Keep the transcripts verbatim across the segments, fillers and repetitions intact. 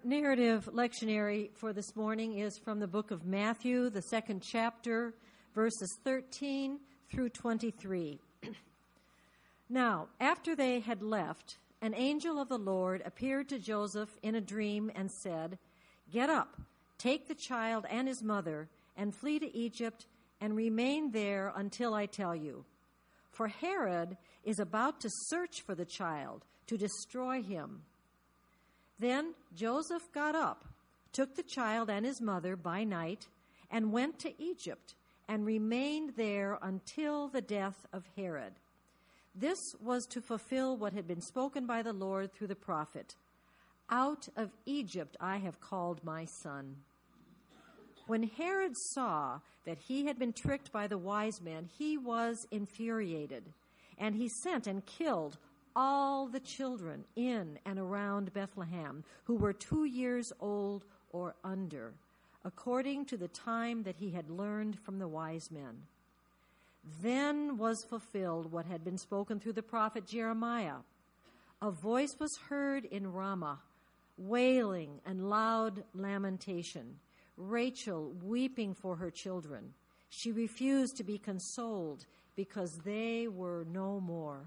narrative lectionary for this morning is from the book of Matthew, the second chapter, verses thirteen through twenty-three. Now, after they had left, an angel of the Lord appeared to Joseph in a dream and said, "Get up, take the child and his mother, and flee to Egypt, and remain there until I tell you. For Herod is about to search for the child to destroy him." Then Joseph got up, took the child and his mother by night, and went to Egypt, and remained there until the death of Herod. This was to fulfill what had been spoken by the Lord through the prophet, "Out of Egypt I have called my son." When Herod saw that he had been tricked by the wise men, he was infuriated, and he sent and killed all the children in and around Bethlehem who were two years old or under, according to the time that he had learned from the wise men. Then was fulfilled what had been spoken through the prophet Jeremiah. A voice was heard in Ramah, wailing and loud lamentation, Rachel weeping for her children. She refused to be consoled because they were no more.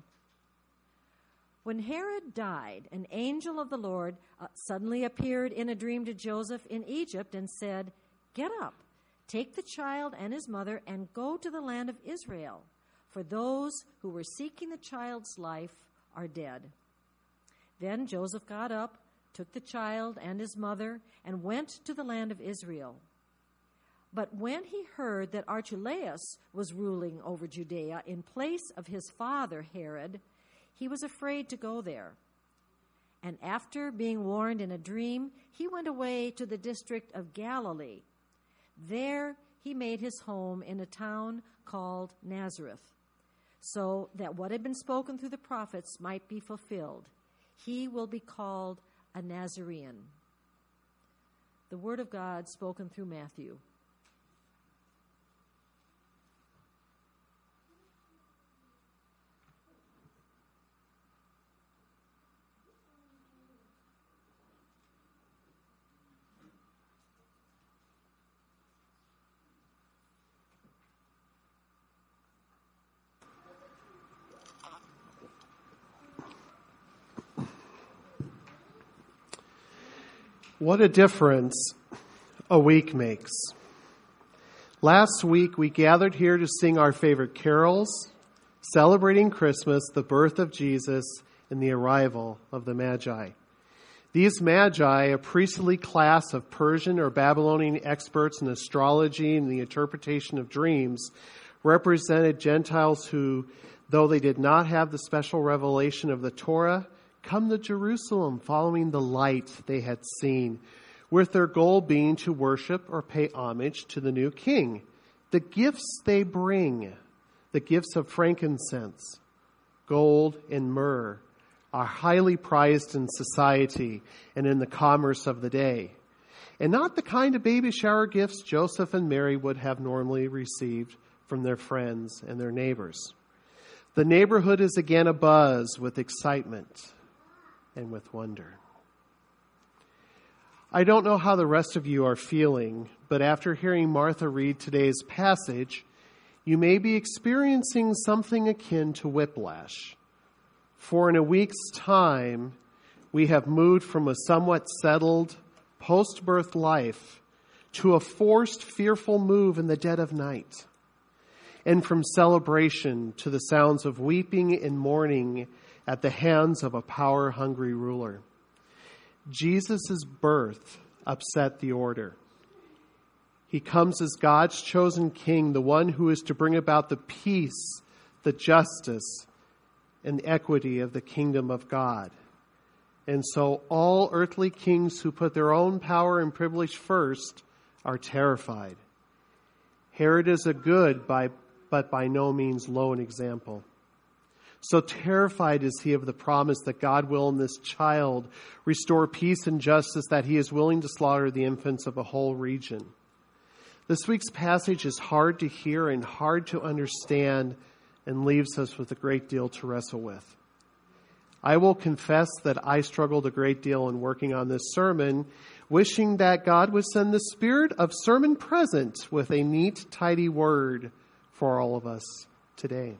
When Herod died, an angel of the Lord uh, suddenly appeared in a dream to Joseph in Egypt and said, "Get up, take the child and his mother, and go to the land of Israel, for those who were seeking the child's life are dead." Then Joseph got up, took the child and his mother, and went to the land of Israel. But when he heard that Archelaus was ruling over Judea in place of his father Herod, he was afraid to go there. And after being warned in a dream, he went away to the district of Galilee. There he made his home in a town called Nazareth, so that what had been spoken through the prophets might be fulfilled. He will be called a Nazarene. The word of God spoken through Matthew. What a difference a week makes. Last week, we gathered here to sing our favorite carols, celebrating Christmas, the birth of Jesus, and the arrival of the Magi. These Magi, a priestly class of Persian or Babylonian experts in astrology and the interpretation of dreams, represented Gentiles who, though they did not have the special revelation of the Torah, come to Jerusalem following the light they had seen, with their goal being to worship or pay homage to the new king. The gifts they bring, the gifts of frankincense, gold, and myrrh, are highly prized in society and in the commerce of the day, and not the kind of baby shower gifts Joseph and Mary would have normally received from their friends and their neighbors. The neighborhood is again abuzz with excitement and with wonder. I don't know how the rest of you are feeling, but after hearing Martha read today's passage, you may be experiencing something akin to whiplash. For in a week's time, we have moved from a somewhat settled post-birth life to a forced, fearful move in the dead of night, and from celebration to the sounds of weeping and mourning at the hands of a power-hungry ruler. Jesus' birth upset the order. He comes as God's chosen king, the one who is to bring about the peace, the justice, and the equity of the kingdom of God. And so all earthly kings who put their own power and privilege first are terrified. Herod is a good, by, but by no means lone example. So terrified is he of the promise that God will in this child restore peace and justice that he is willing to slaughter the infants of a whole region. This week's passage is hard to hear and hard to understand and leaves us with a great deal to wrestle with. I will confess that I struggled a great deal in working on this sermon, wishing that God would send the spirit of sermon present with a neat, tidy word for all of us today.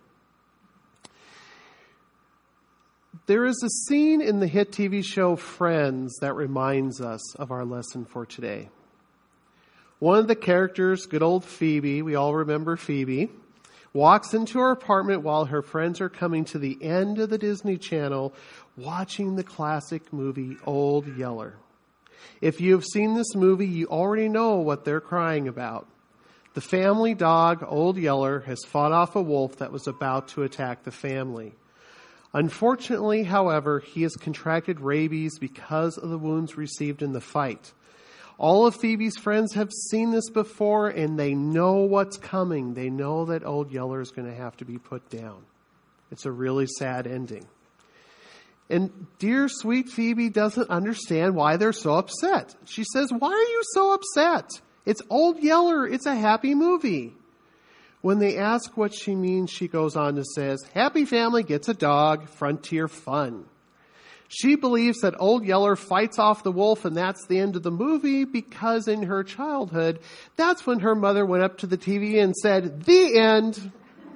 There is a scene in the hit T V show Friends that reminds us of our lesson for today. One of the characters, good old Phoebe, we all remember Phoebe, walks into her apartment while her friends are coming to the end of the Disney Channel watching the classic movie Old Yeller. If you have seen this movie, you already know what they're crying about. The family dog, Old Yeller, has fought off a wolf that was about to attack the family. Unfortunately, however, he has contracted rabies because of the wounds received in the fight. All of Phoebe's friends have seen this before, and they know what's coming. They know that Old Yeller is going to have to be put down. It's a really sad ending. And dear sweet Phoebe doesn't understand why they're so upset. She says, "Why are you so upset? It's Old Yeller. It's a happy movie." When they ask what she means, she goes on to say, "Happy family gets a dog, frontier fun." She believes that Old Yeller fights off the wolf and that's the end of the movie because in her childhood, that's when her mother went up to the T V and said, "The end."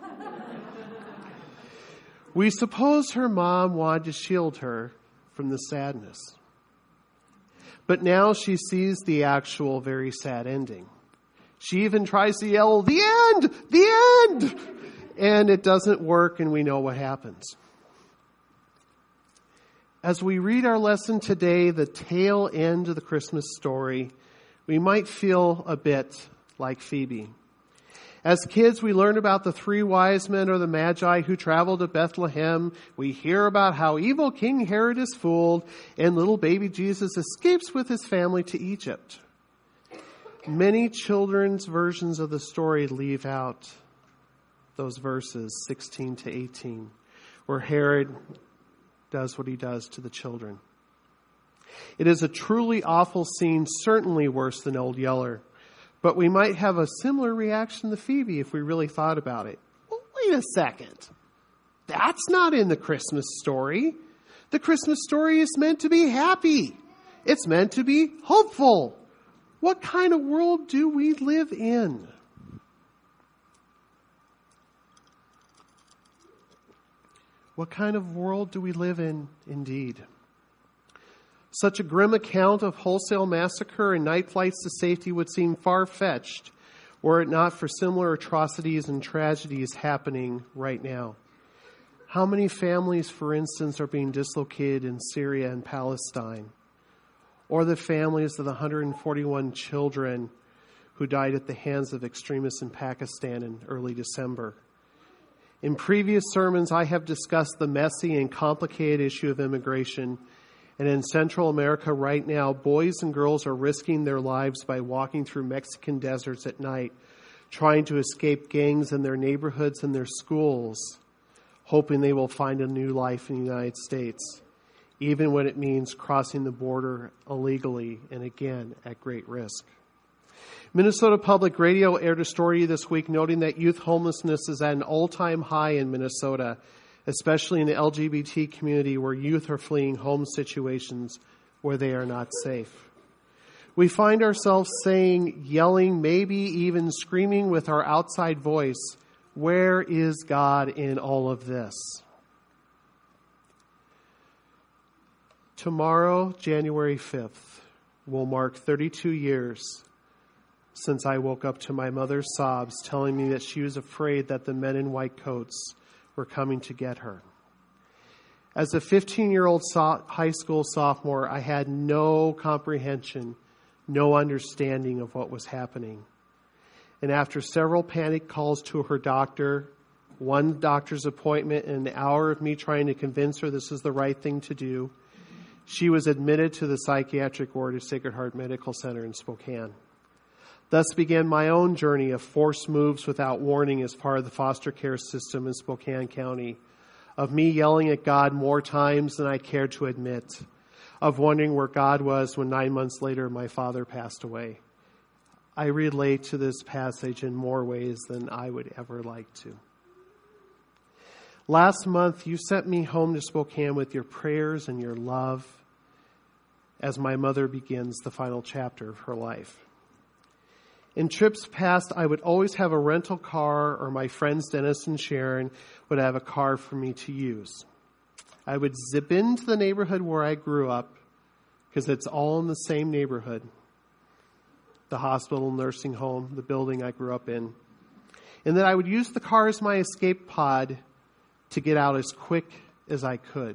We suppose her mom wanted to shield her from the sadness. But now she sees the actual very sad ending. She even tries to yell, "The end! The end!" And it doesn't work, and we know what happens. As we read our lesson today, the tail end of the Christmas story, we might feel a bit like Phoebe. As kids, we learn about the three wise men or the Magi who traveled to Bethlehem. We hear about how evil King Herod is fooled, and little baby Jesus escapes with his family to Egypt. Many children's versions of the story leave out those verses sixteen to eighteen, where Herod does what he does to the children. It is a truly awful scene, certainly worse than Old Yeller. But we might have a similar reaction to Phoebe if we really thought about it. Well, wait a second. That's not in the Christmas story. The Christmas story is meant to be happy. It's meant to be hopeful. What kind of world do we live in? What kind of world do we live in, indeed? Such a grim account of wholesale massacre and night flights to safety would seem far-fetched were it not for similar atrocities and tragedies happening right now. How many families, for instance, are being dislocated in Syria and Palestine? Or the families of the one hundred forty-one children who died at the hands of extremists in Pakistan in early December? In previous sermons, I have discussed the messy and complicated issue of immigration. And in Central America right now, boys and girls are risking their lives by walking through Mexican deserts at night, trying to escape gangs in their neighborhoods and their schools, hoping they will find a new life in the United States, even when it means crossing the border illegally and again at great risk. Minnesota Public Radio aired a story this week noting that youth homelessness is at an all-time high in Minnesota, especially in the L G B T community where youth are fleeing home situations where they are not safe. We find ourselves saying, yelling, maybe even screaming with our outside voice, where is God in all of this? Tomorrow, January fifth, will mark thirty-two years since I woke up to my mother's sobs telling me that she was afraid that the men in white coats were coming to get her. As a fifteen-year-old so- high school sophomore, I had no comprehension, no understanding of what was happening. And after several panic calls to her doctor, one doctor's appointment, and an hour of me trying to convince her this is the right thing to do, she was admitted to the psychiatric ward at Sacred Heart Medical Center in Spokane. Thus began my own journey of forced moves without warning as part of the foster care system in Spokane County, of me yelling at God more times than I cared to admit, of wondering where God was when nine months later my father passed away. I relate to this passage in more ways than I would ever like to. Last month, you sent me home to Spokane with your prayers and your love as my mother begins the final chapter of her life. In trips past, I would always have a rental car, or my friends Dennis and Sharon would have a car for me to use. I would zip into the neighborhood where I grew up, because it's all in the same neighborhood. The hospital, nursing home, the building I grew up in. And then I would use the car as my escape pod to get out as quick as I could.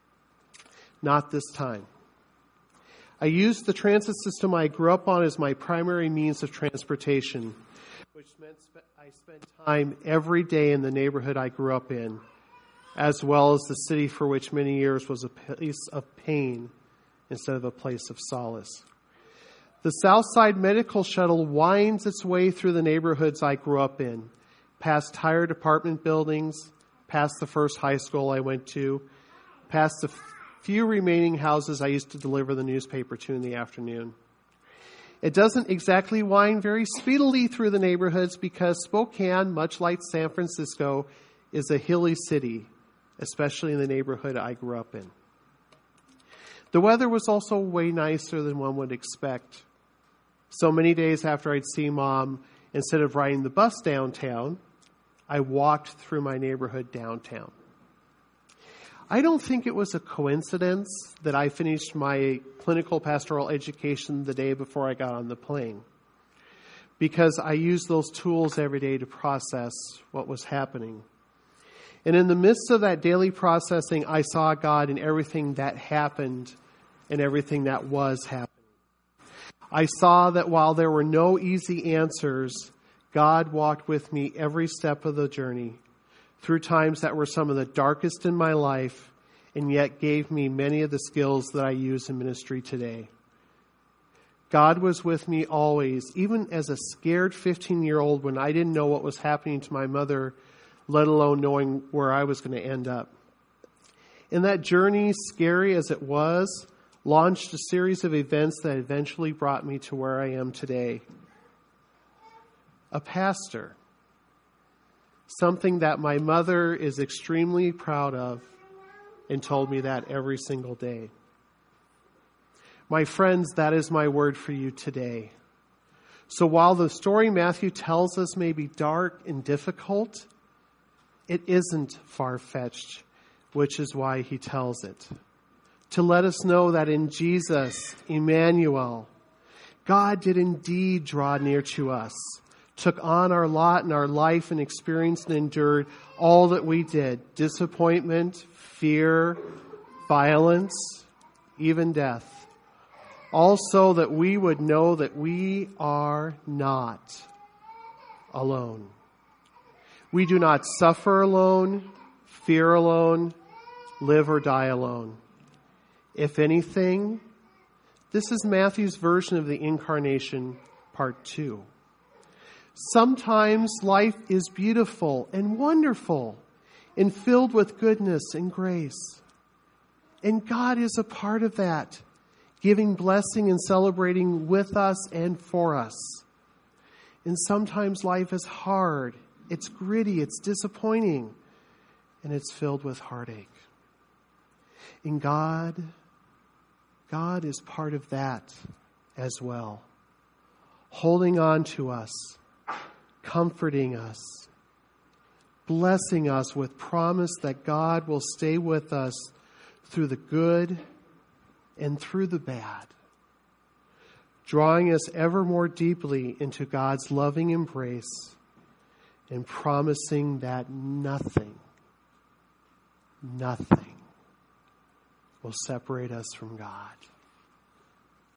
Not this time. I used the transit system I grew up on as my primary means of transportation, which meant I spent time every day in the neighborhood I grew up in, as well as the city for which many years was a place of pain instead of a place of solace. The Southside Medical Shuttle winds its way through the neighborhoods I grew up in, past tired apartment buildings, past the first high school I went to, past the few remaining houses I used to deliver the newspaper to in the afternoon. It doesn't exactly wind very speedily through the neighborhoods because Spokane, much like San Francisco, is a hilly city, especially in the neighborhood I grew up in. The weather was also way nicer than one would expect. So many days after I'd see Mom, instead of riding the bus downtown, I walked through my neighborhood downtown. I don't think it was a coincidence that I finished my clinical pastoral education the day before I got on the plane, because I used those tools every day to process what was happening. And in the midst of that daily processing, I saw God in everything that happened and everything that was happening. I saw that while there were no easy answers, God walked with me every step of the journey, through times that were some of the darkest in my life, and yet gave me many of the skills that I use in ministry today. God was with me always, even as a scared fifteen-year-old when I didn't know what was happening to my mother, let alone knowing where I was going to end up. And that journey, scary as it was, launched a series of events that eventually brought me to where I am today. A pastor. Something that my mother is extremely proud of and told me that every single day. My friends, that is my word for you today. So while the story Matthew tells us may be dark and difficult, it isn't far-fetched, which is why he tells it. To let us know that in Jesus, Emmanuel, God did indeed draw near to us, took on our lot in our life and experienced and endured all that we did. Disappointment, fear, violence, even death. Also that we would know that we are not alone. We do not suffer alone, fear alone, live or die alone. If anything, this is Matthew's version of the incarnation, part two. Sometimes life is beautiful and wonderful and filled with goodness and grace. And God is a part of that, giving blessing and celebrating with us and for us. And sometimes life is hard, it's gritty, it's disappointing, and it's filled with heartache. And God, God is part of that as well, holding on to us, comforting us, blessing us with promise that God will stay with us through the good and through the bad, drawing us ever more deeply into God's loving embrace and promising that nothing, nothing will separate us from God.